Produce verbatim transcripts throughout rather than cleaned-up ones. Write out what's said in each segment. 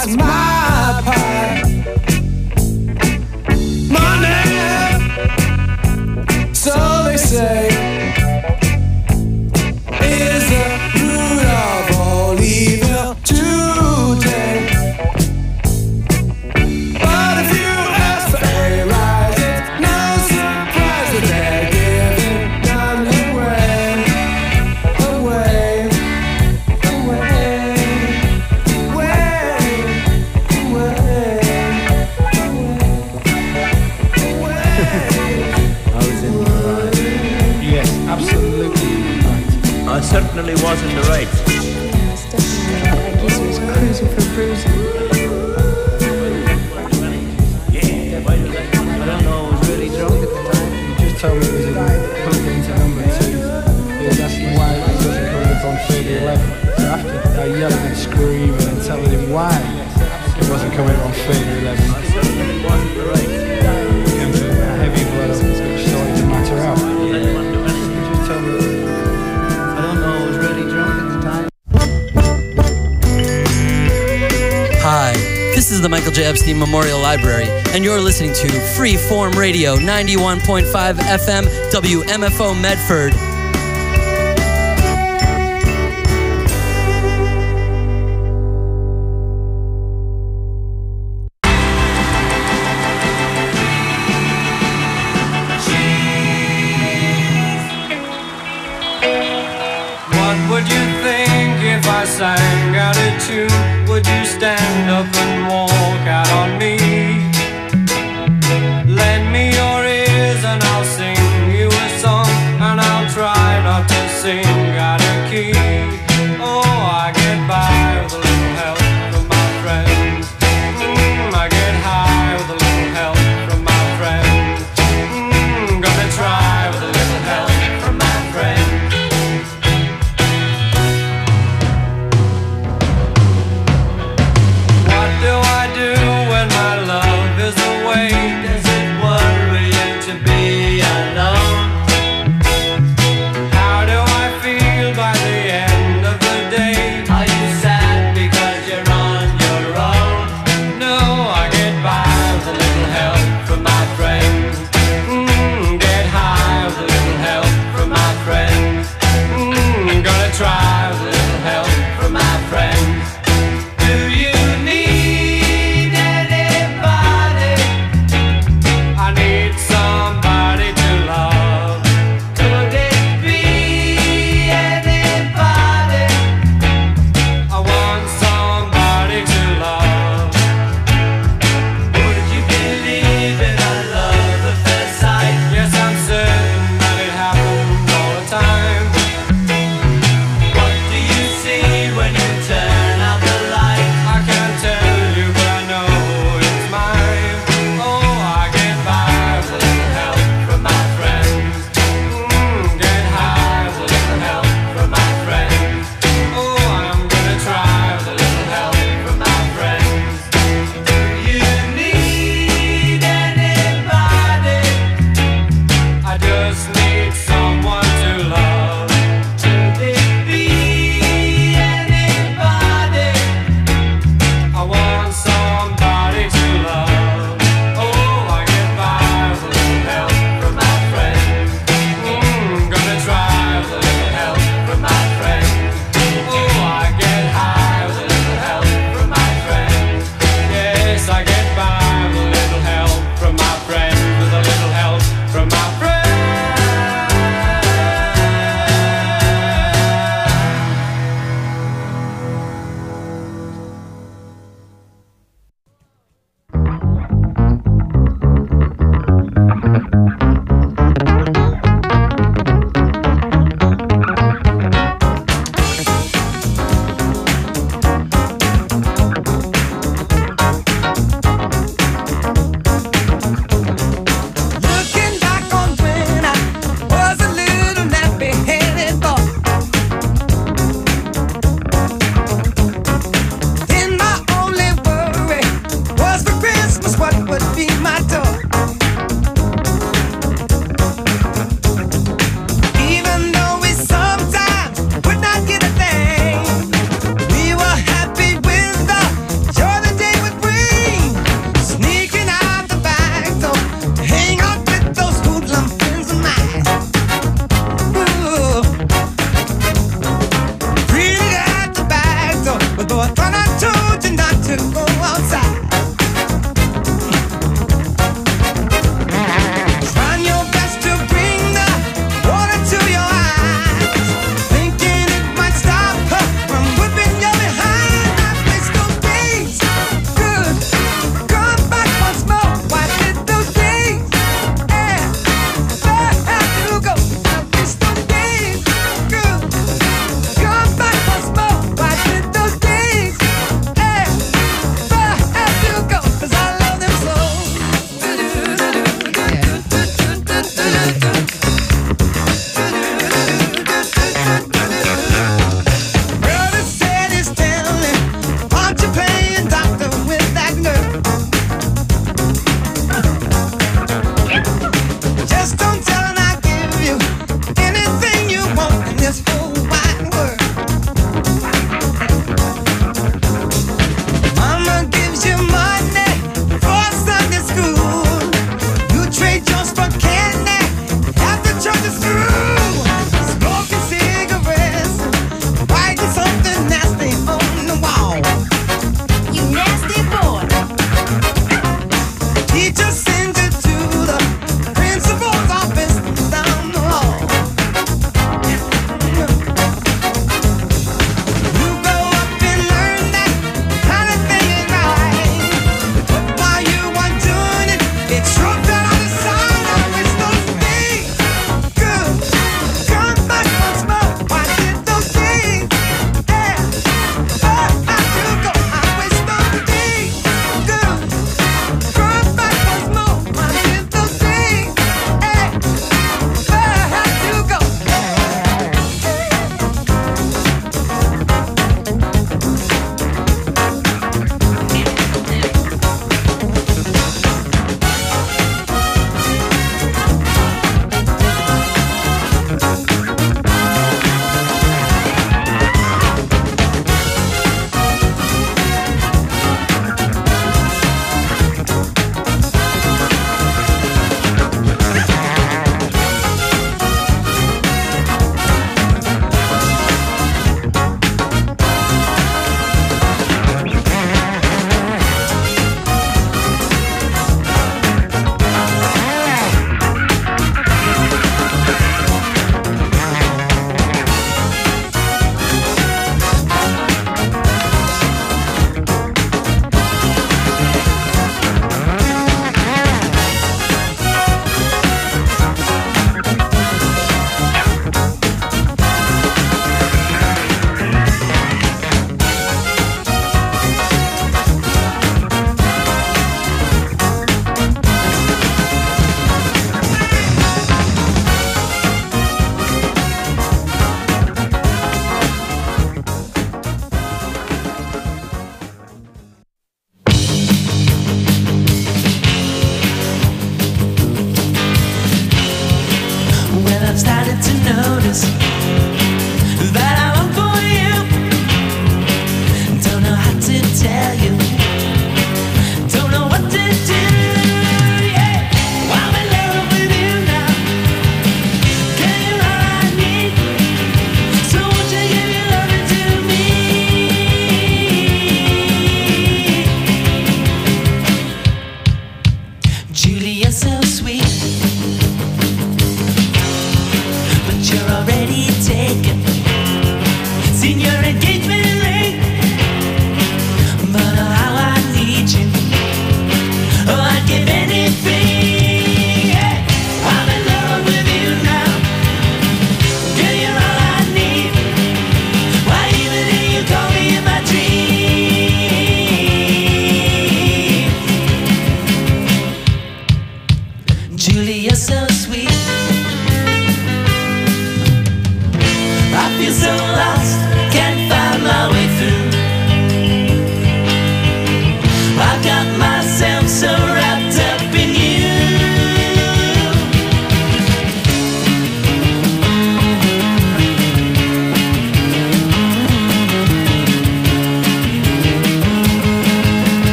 that's my part. Money, so they say, is the root of all evil today. But if you ask for a rise, it's no surprise that they're giving none away, away, away, away, I was in the right. Yes, absolutely right. I certainly was in the right. Yeah, it's definitely right. I guess he was cruising for bruising. Yeah, why did I? I don't know, I was really drunk at the time. He just told me it was in plugged into number two. He was asking why it wasn't coming up on thirty eleven. So after I yelling and screaming and telling him why it wasn't coming up on thirty eleven, I certainly was in the right. it came to a heavy blow which started to matter out. I didn't want to do anything. He just told me I don't know, I was really drunk at the time. Hi, this is the Michael J. Epstein Memorial Library, and you're listening to Freeform Radio, ninety-one point five F M, W M F O Medford. What would you think if I sang out a tune? Would you stand up and walk out on me? Lend me your ears and I'll sing you a song, and I'll try not to sing out of key. Oh, I get by with a little help from my friends. Mm, I get high with a little help from my friends. Mm, gonna try with a little help from my friends. What do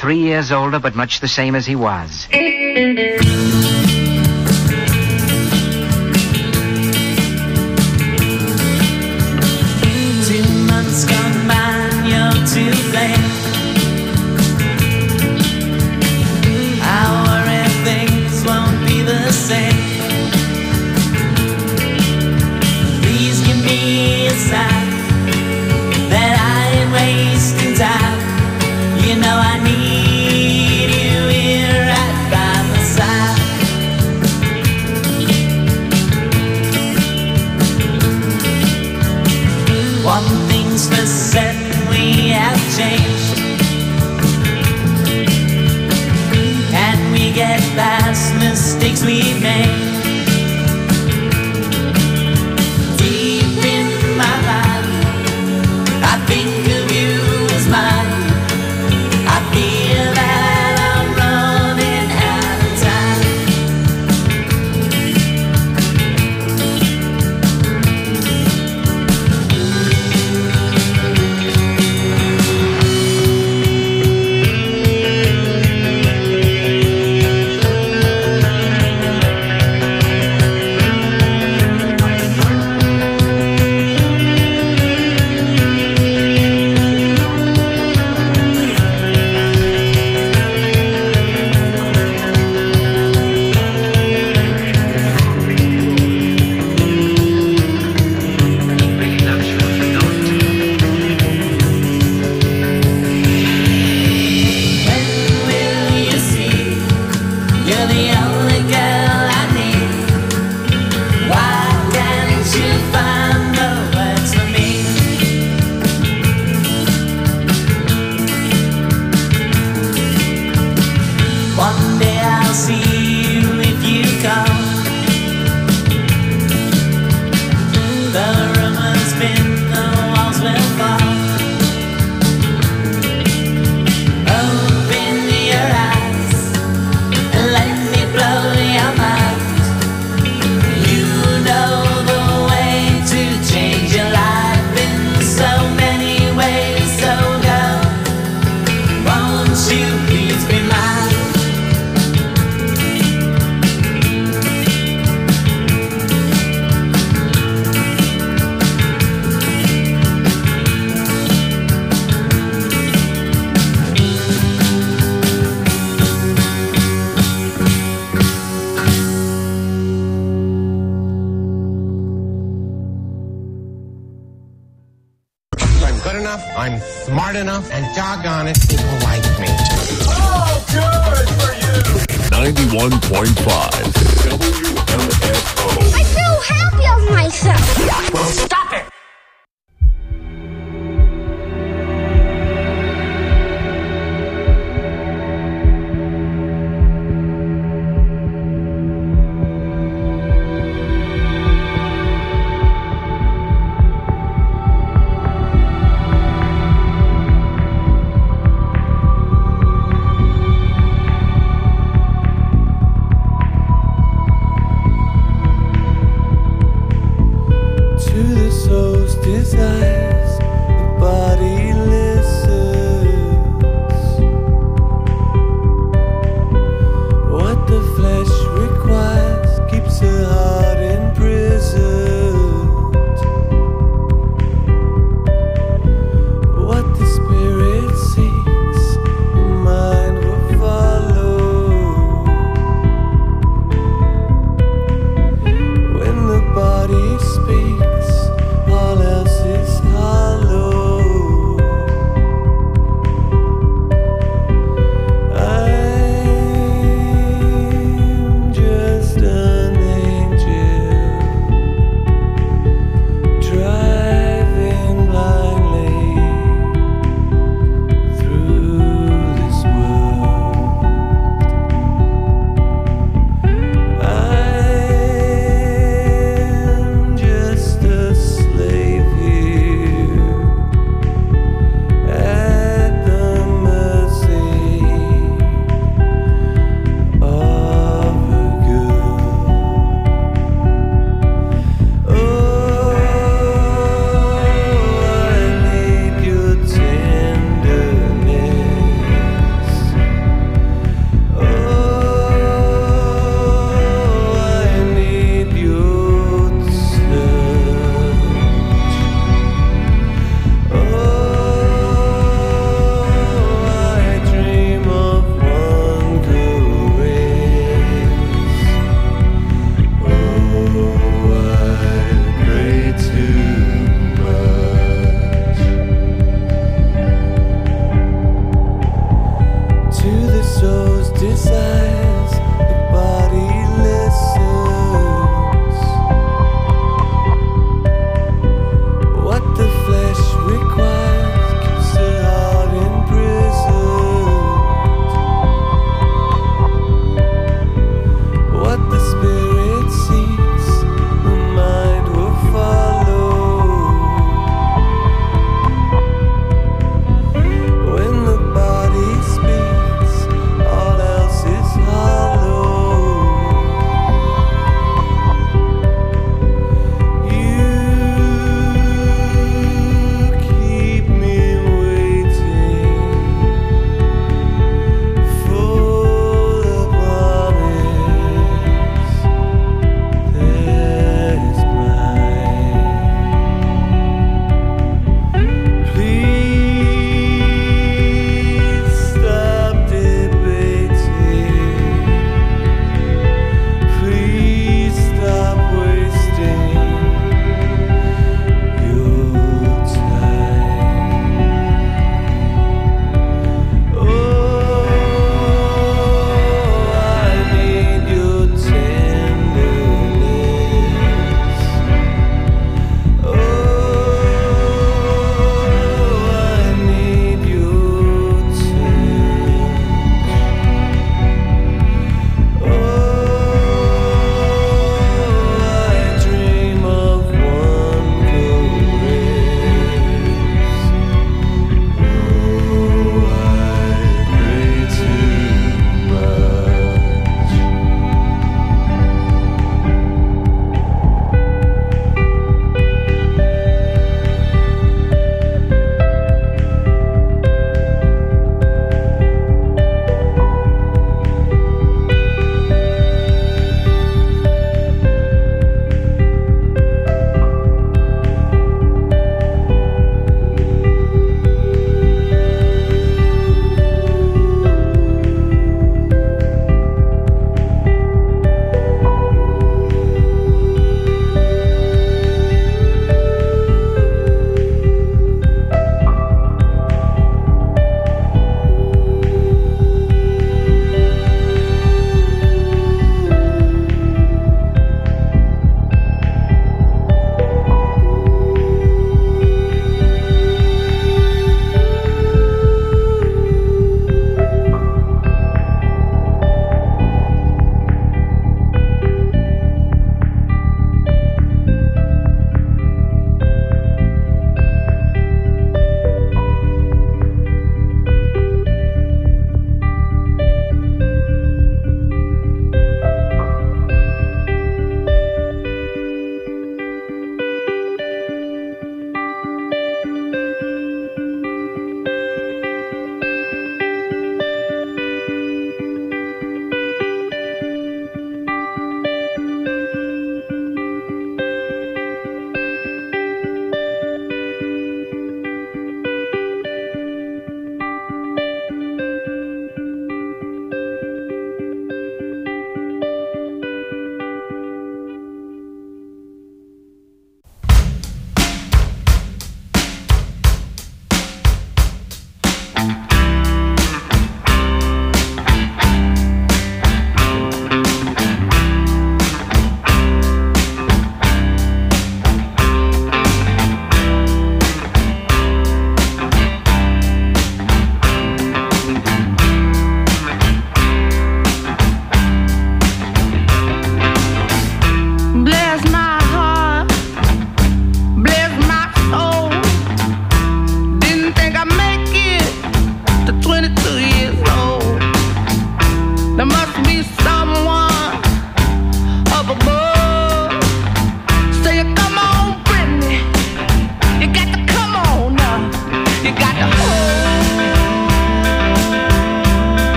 three years older, but much the same as he was. Two months gone by, you're too late. I worry things won't be the same. Please give me a sign that I ain't wasting time. You know I need you here right by my side. One thing's for certain, we have changed. Can we get past mistakes we've made? Deep in my mind, I think of you as mine. I feel that I'm running out of time. I'm smart enough, and doggone it, people like me. Oh, good for you! ninety-one point five W M F O. I feel happy of myself. Well, stop it! To the desires, the body listens. What the flesh requires keeps the heart imprisoned. What the spirit seeks, the mind will follow. When the body speaks, all else is hollow.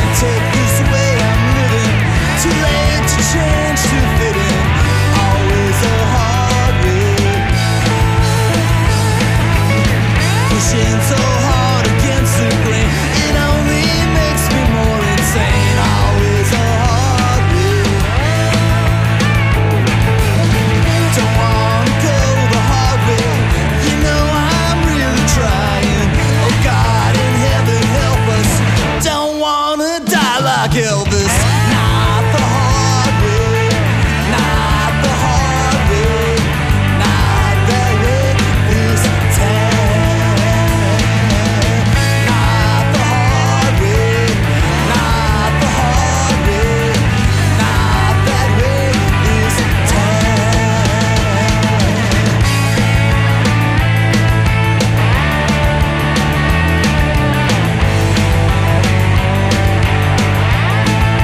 take this way I'm living. Too late to change to fit in. Always a hard way. Pushing so hard against the grain, it only makes me more insane. Always a hard way. Don't wanna go the hard way. You know I'm really trying. Oh God in heaven help us. Don't wanna die like Elvis. Not the hard way. Not the hard way. Not that way this time. Not the hard way. Not the hard way. Not that way this time.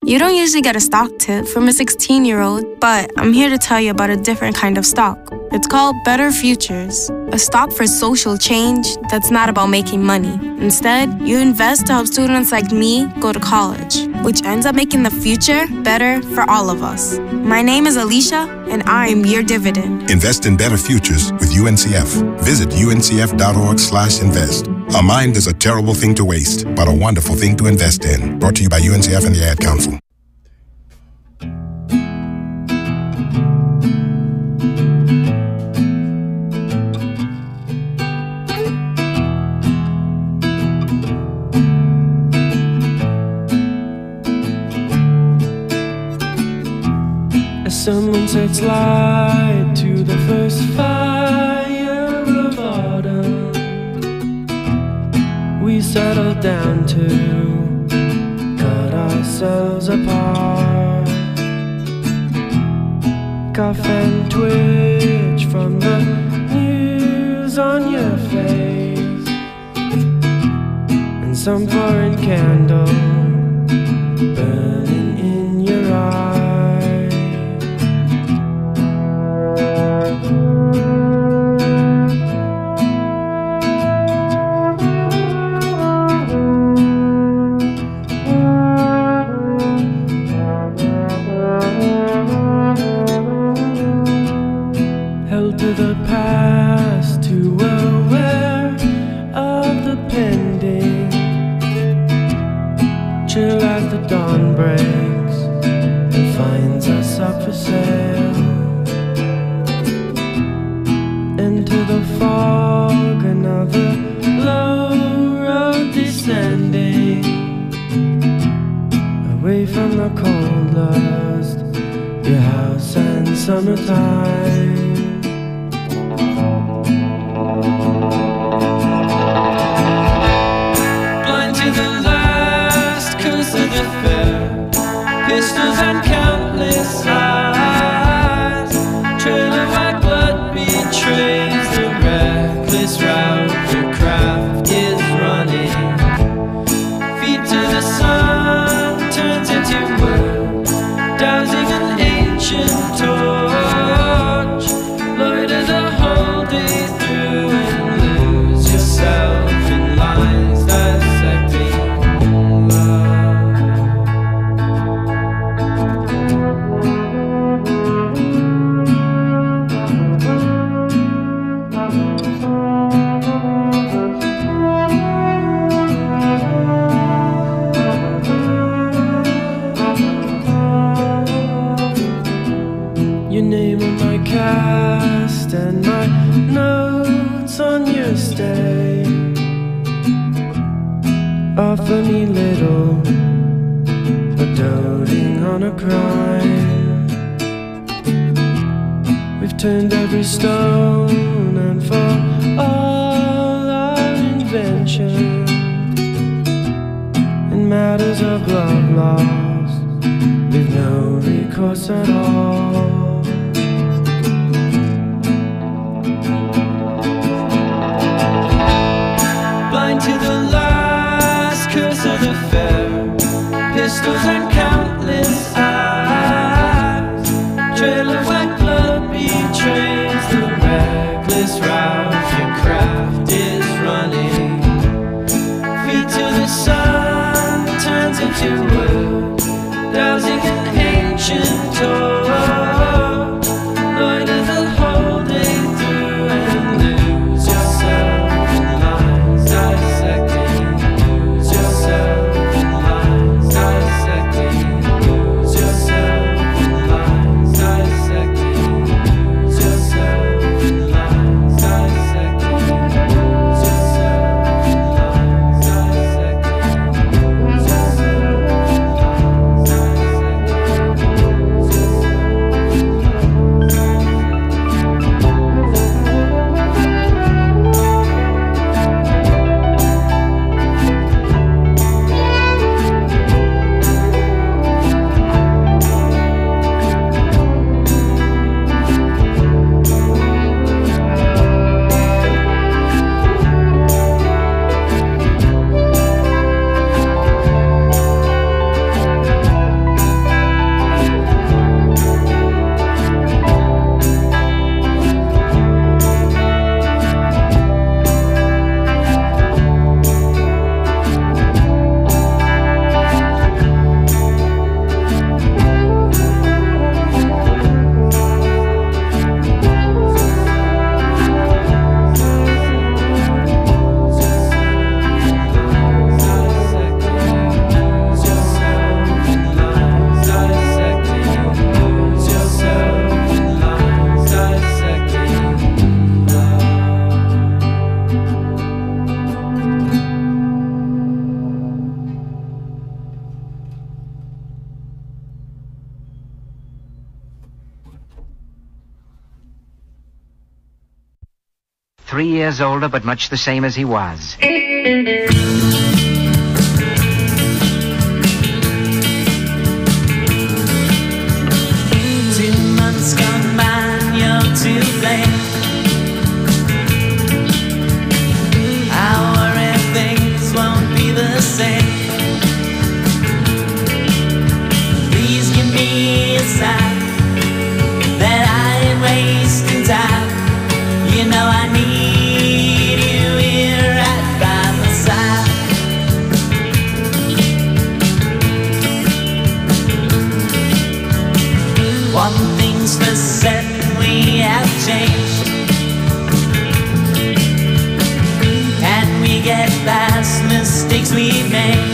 You don't usually get a stock tip from a sixteen-year-old, but I'm here to tell you about a different kind of stock. It's called Better Futures, a stock for social change that's not about making money. Instead, you invest to help students like me go to college, which ends up making the future better for all of us. My name is Alicia, and I'm your dividend. Invest in better futures with U N C F. Visit uncf.org slash invest. A mind is a terrible thing to waste, but a wonderful thing to invest in. Brought to you by U N C F and the Ad Council. Someone sets light to the first fire of autumn. We settle down to cut ourselves apart. Cough and twitch from the news on your face, and some foreign candle burning in your eyes. Held to the past, too aware of the pending. Chill as the dawn breaks and finds us up for sale. Into the fog, another low road descending, away from the cold lust, your house and summertime. Blind to the last curse of the fair, pistols and countless eyes, trail of white blood betrays the reckless route your craft is running. Feet to the sun turns into wood, dousing an ancient torch. Loiter the whole day through and lose yourself in lines dissecting love. Your name on my cast and my notes on your stay offer me little, but doting on a crime. We've turned every stone, and for all our invention in matters of love lost, we've no recourse at all. Blind to the last curse of the fair, pistols and countless eyes, trail of white blood betrays the reckless route your craft is running. Feet to the sun turns into wood, dousing an ancient torch. three years older, but much the same as he was. Two months gone by, you're to blame. I worry things won't be the same. Please give me a sign that I ain't wasting time. You know I need you here right by my side. One thing's for certain, we have changed. And we get past mistakes we've made.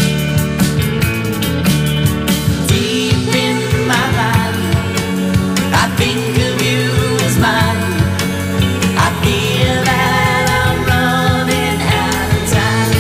Deep in my mind, I think of you as mine. I feel that I'm running out of time.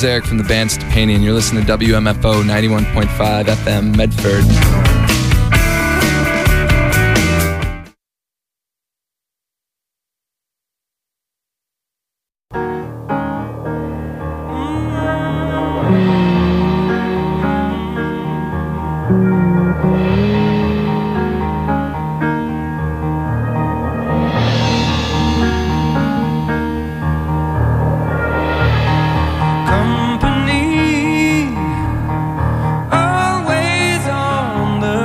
is Eric from the band Stepanian. You're listening to W M F O ninety-one point five F M Medford. Company always on the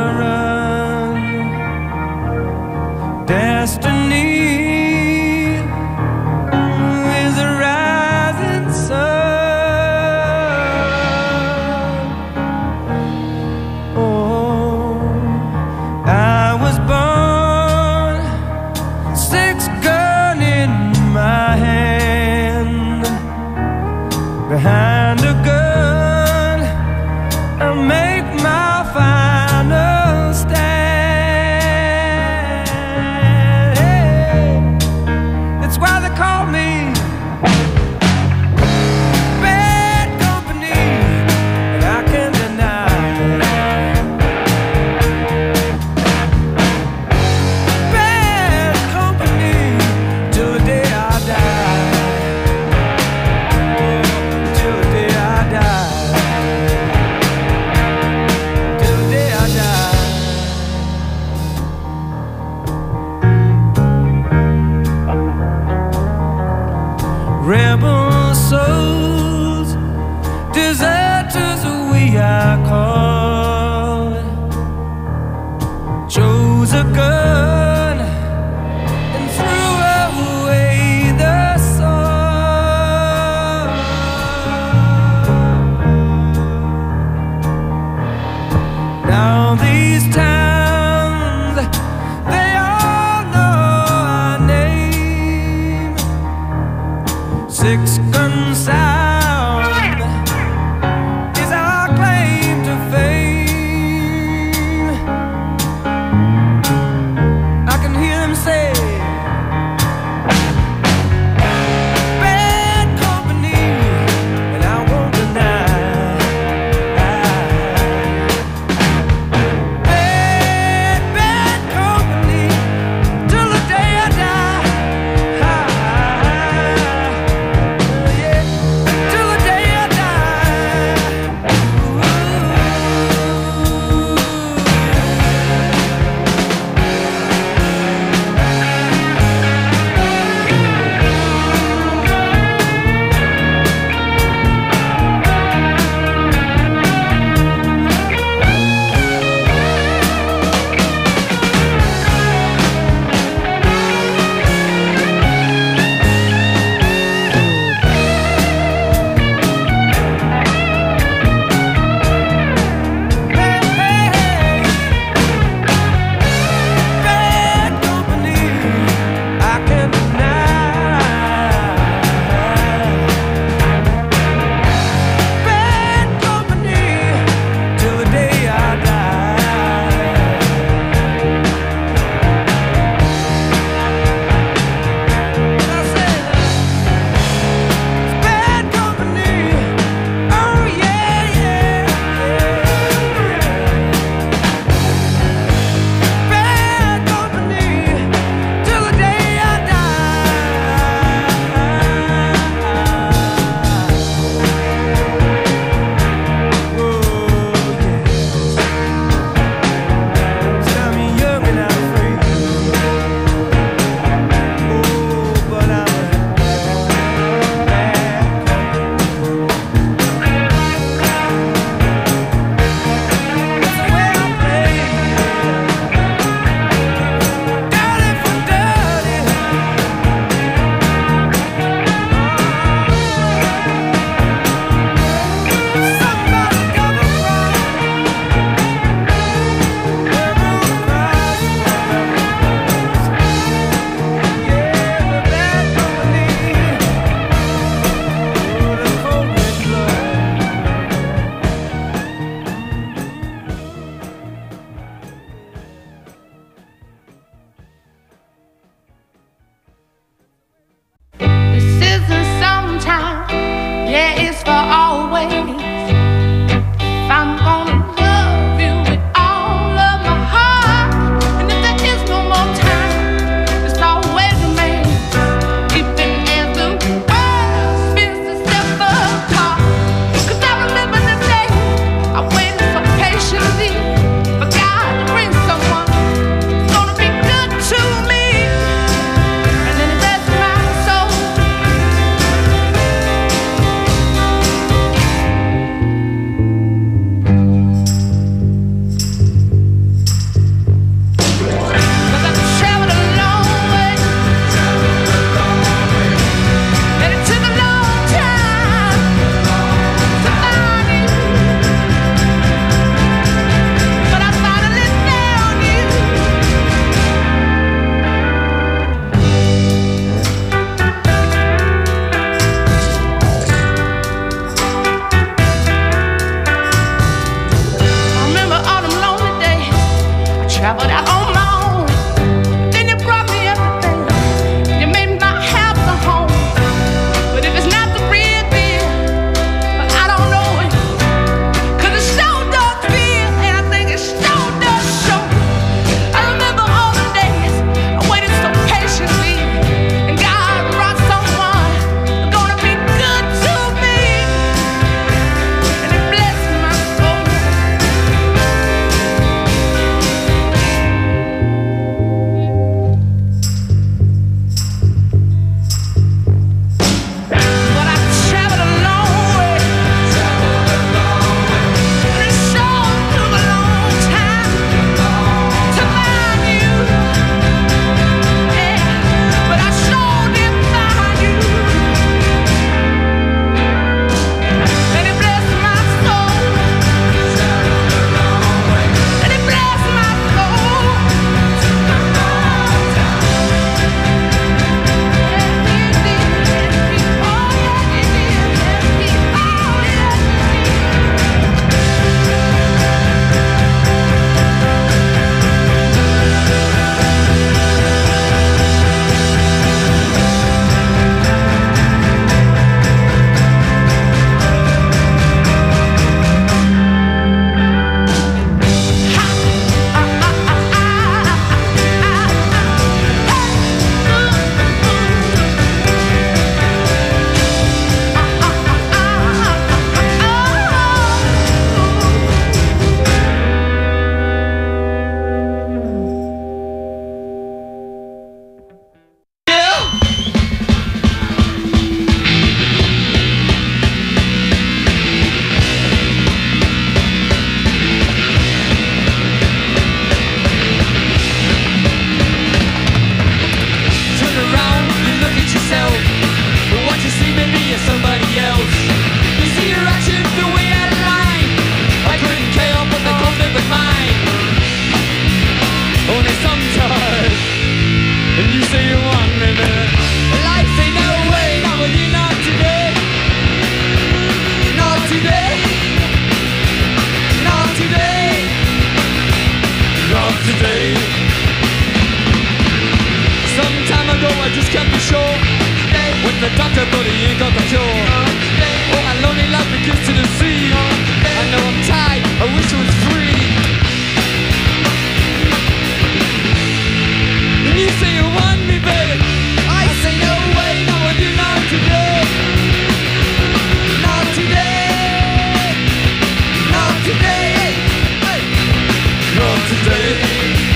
doctor, but he ain't got the cure. Oh, my lonely life begins to deceive. I know I'm tired, I wish I was free. And you say you want me, baby. I say no way, no I do not today. Not today. Not today. Hey. Not today.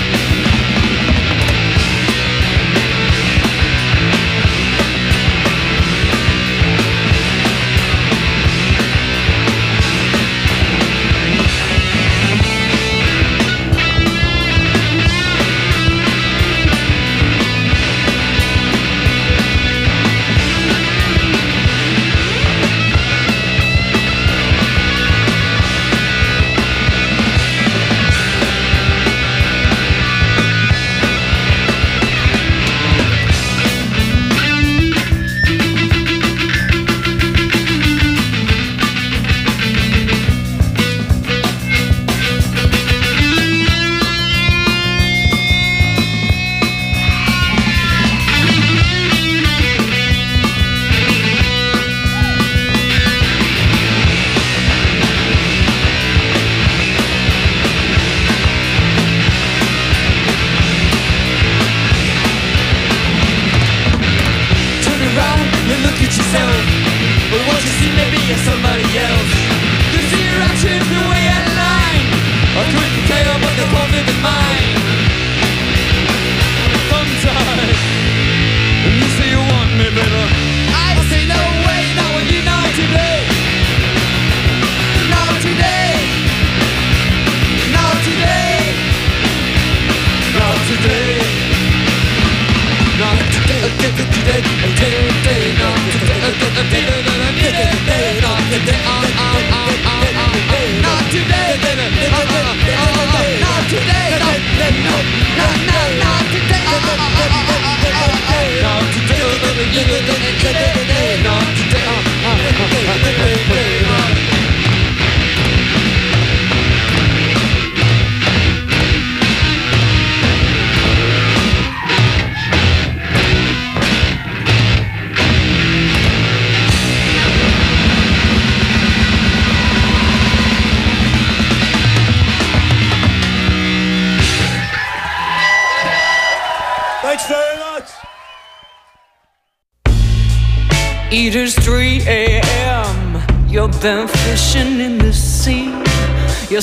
It's three a m You've been fishing in the sea. You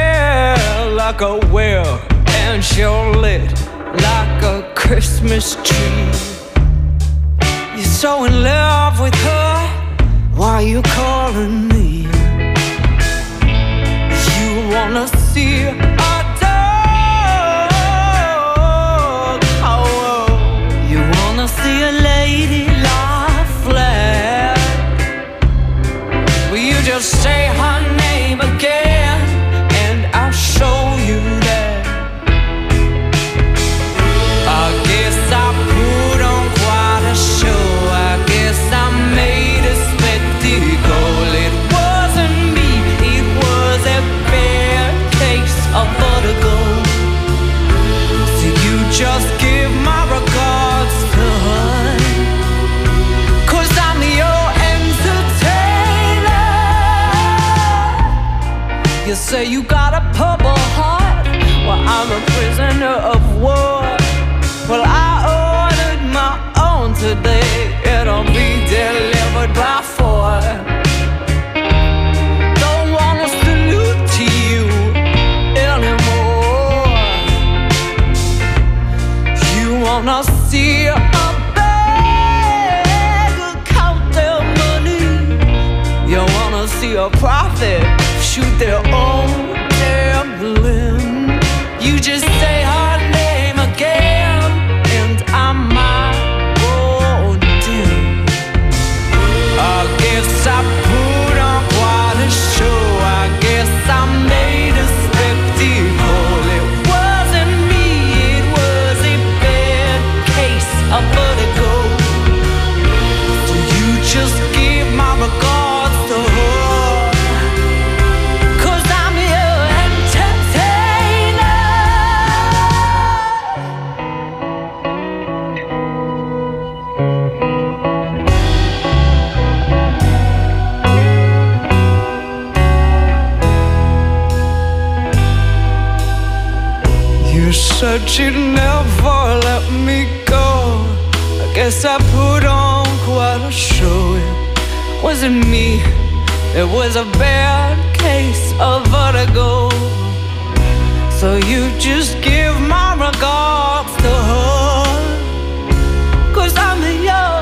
smell like a whale and you're lit like a Christmas tree. You're so in love with her, why are you calling me? You wanna see a dog, oh, you wanna see a lady lie flat. Will you just say her name again and I'll show you that? I guess I put on quite a show. I guess I made a spectacle. It wasn't me, it was a bad case of vertigo. So you just give my regards to her, 'cause I'm your entertainer. You say you got a purple heart, well I'm a prisoner of war. Well I ordered my own today, it'll be delivered by four. Don't wanna salute to you anymore. You wanna see a beggar count their money. You wanna see a prophet shoot their own damn limb. You just say her name again and I might go dim. I guess I put on quite a show. I guess I made a spectacle. It wasn't me, it was a bad case of vertigo. So you just give my regards to her, 'cause You said you'd never let me go. I guess I put on quite a show. It wasn't me, it was a bad case of vertigo. So you just give my regards to her, 'cause I'm your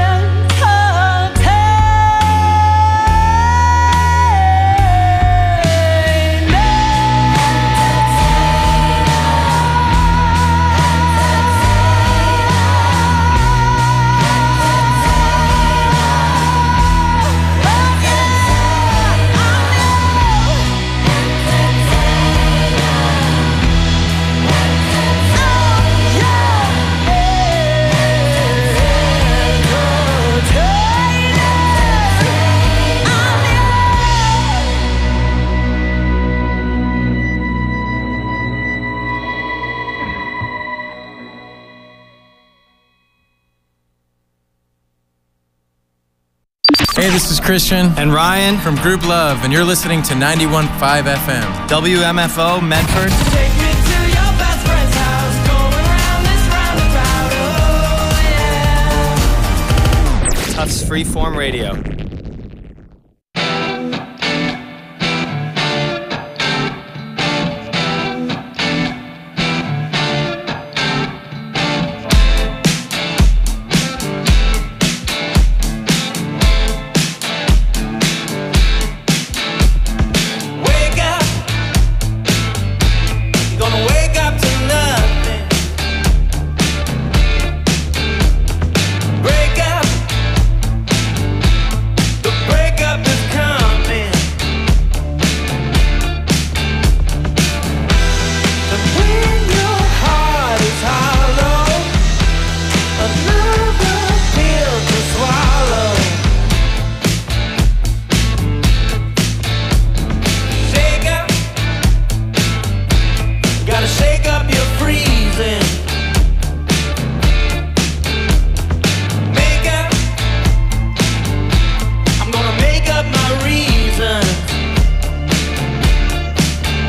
Hey, this is Christian and Ryan from Group Love, and you're listening to ninety-one point five F M. W M F O Medford. Take me to your best friend's house, going round this roundabout, oh yeah. Tufts Freeform Radio.